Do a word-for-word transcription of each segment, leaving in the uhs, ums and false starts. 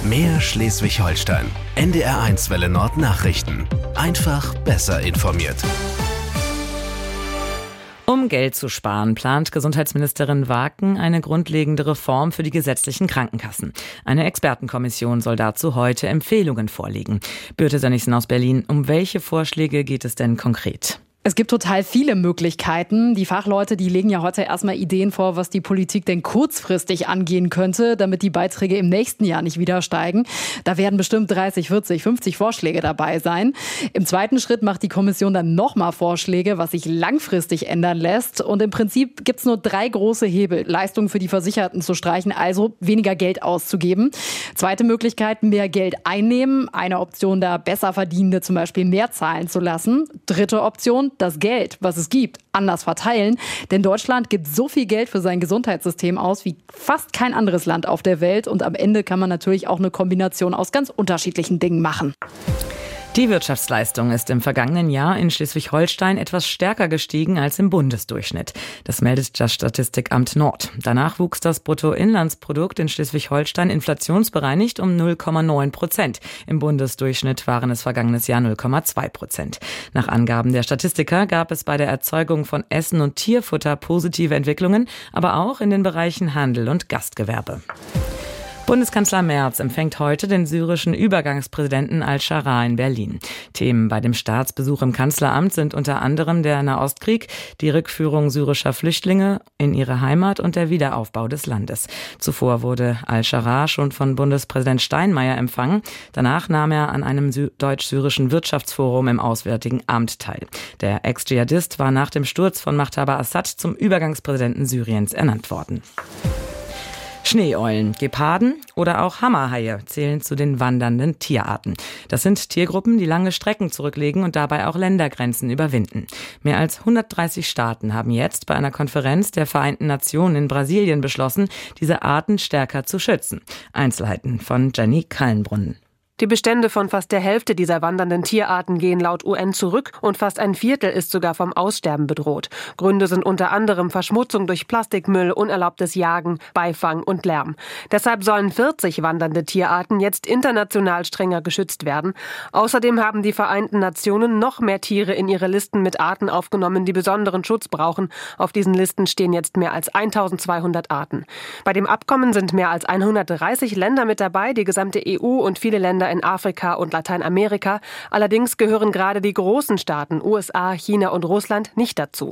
Mehr Schleswig-Holstein. N D R eins Welle Nord Nachrichten. Einfach besser informiert. Um Geld zu sparen, plant Gesundheitsministerin Waken eine grundlegende Reform für die gesetzlichen Krankenkassen. Eine Expertenkommission soll dazu heute Empfehlungen vorlegen. Birte Sönnigsen aus Berlin, um welche Vorschläge geht es denn konkret? Es gibt total viele Möglichkeiten. Die Fachleute, die legen ja heute erstmal Ideen vor, was die Politik denn kurzfristig angehen könnte, damit die Beiträge im nächsten Jahr nicht wieder steigen. Da werden bestimmt dreißig, vierzig, fünfzig Vorschläge dabei sein. Im zweiten Schritt macht die Kommission dann nochmal Vorschläge, was sich langfristig ändern lässt. Und im Prinzip gibt es nur drei große Hebel, Leistungen für die Versicherten zu streichen, also weniger Geld auszugeben. Zweite Möglichkeit, mehr Geld einnehmen. Eine Option, da besser Verdienende zum Beispiel mehr zahlen zu lassen. Dritte Option, das Geld, was es gibt, anders verteilen. Denn Deutschland gibt so viel Geld für sein Gesundheitssystem aus wie fast kein anderes Land auf der Welt. Und am Ende kann man natürlich auch eine Kombination aus ganz unterschiedlichen Dingen machen. Die Wirtschaftsleistung ist im vergangenen Jahr in Schleswig-Holstein etwas stärker gestiegen als im Bundesdurchschnitt. Das meldet das Statistikamt Nord. Danach wuchs das Bruttoinlandsprodukt in Schleswig-Holstein inflationsbereinigt um null Komma neun Prozent. Im Bundesdurchschnitt waren es vergangenes Jahr null Komma zwei Prozent. Nach Angaben der Statistiker gab es bei der Erzeugung von Essen und Tierfutter positive Entwicklungen, aber auch in den Bereichen Handel und Gastgewerbe. Bundeskanzler Merz empfängt heute den syrischen Übergangspräsidenten Al-Scharra in Berlin. Themen bei dem Staatsbesuch im Kanzleramt sind unter anderem der Nahostkrieg, die Rückführung syrischer Flüchtlinge in ihre Heimat und der Wiederaufbau des Landes. Zuvor wurde Al-Scharra schon von Bundespräsident Steinmeier empfangen. Danach nahm er an einem deutsch-syrischen Wirtschaftsforum im Auswärtigen Amt teil. Der Ex-Dschihadist war nach dem Sturz von Machthaber Assad zum Übergangspräsidenten Syriens ernannt worden. Schneeeulen, Geparden oder auch Hammerhaie zählen zu den wandernden Tierarten. Das sind Tiergruppen, die lange Strecken zurücklegen und dabei auch Ländergrenzen überwinden. Mehr als hundertdreißig Staaten haben jetzt bei einer Konferenz der Vereinten Nationen in Brasilien beschlossen, diese Arten stärker zu schützen. Einzelheiten von Jenny Kallenbrunnen. Die Bestände von fast der Hälfte dieser wandernden Tierarten gehen laut U N zurück und fast ein Viertel ist sogar vom Aussterben bedroht. Gründe sind unter anderem Verschmutzung durch Plastikmüll, unerlaubtes Jagen, Beifang und Lärm. Deshalb sollen vierzig wandernde Tierarten jetzt international strenger geschützt werden. Außerdem haben die Vereinten Nationen noch mehr Tiere in ihre Listen mit Arten aufgenommen, die besonderen Schutz brauchen. Auf diesen Listen stehen jetzt mehr als eintausendzweihundert Arten. Bei dem Abkommen sind mehr als hundertdreißig Länder mit dabei, die gesamte E U und viele Länder in Afrika und Lateinamerika. Allerdings gehören gerade die großen Staaten U S A, China und Russland nicht dazu.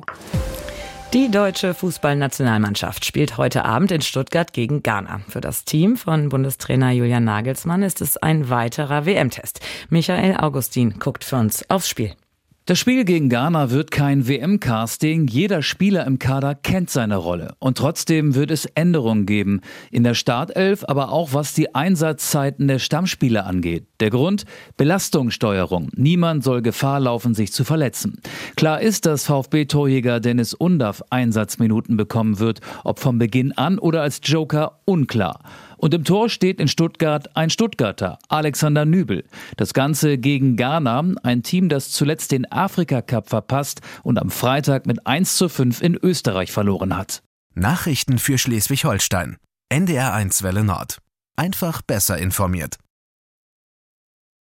Die deutsche Fußballnationalmannschaft spielt heute Abend in Stuttgart gegen Ghana. Für das Team von Bundestrainer Julian Nagelsmann ist es ein weiterer W M-Test. Michael Augustin guckt für uns aufs Spiel. Das Spiel gegen Ghana wird kein W M-Casting. Jeder Spieler im Kader kennt seine Rolle. Und trotzdem wird es Änderungen geben. In der Startelf, aber auch was die Einsatzzeiten der Stammspieler angeht. Der Grund? Belastungssteuerung. Niemand soll Gefahr laufen, sich zu verletzen. Klar ist, dass VfB-Torjäger Dennis Undaff Einsatzminuten bekommen wird. Ob von Beginn an oder als Joker, unklar. Und im Tor steht in Stuttgart ein Stuttgarter, Alexander Nübel. Das Ganze gegen Ghana, ein Team, das zuletzt den Afrika-Cup verpasst und am Freitag mit eins zu fünf in Österreich verloren hat. Nachrichten für Schleswig-Holstein. N D R eins Welle Nord. Einfach besser informiert.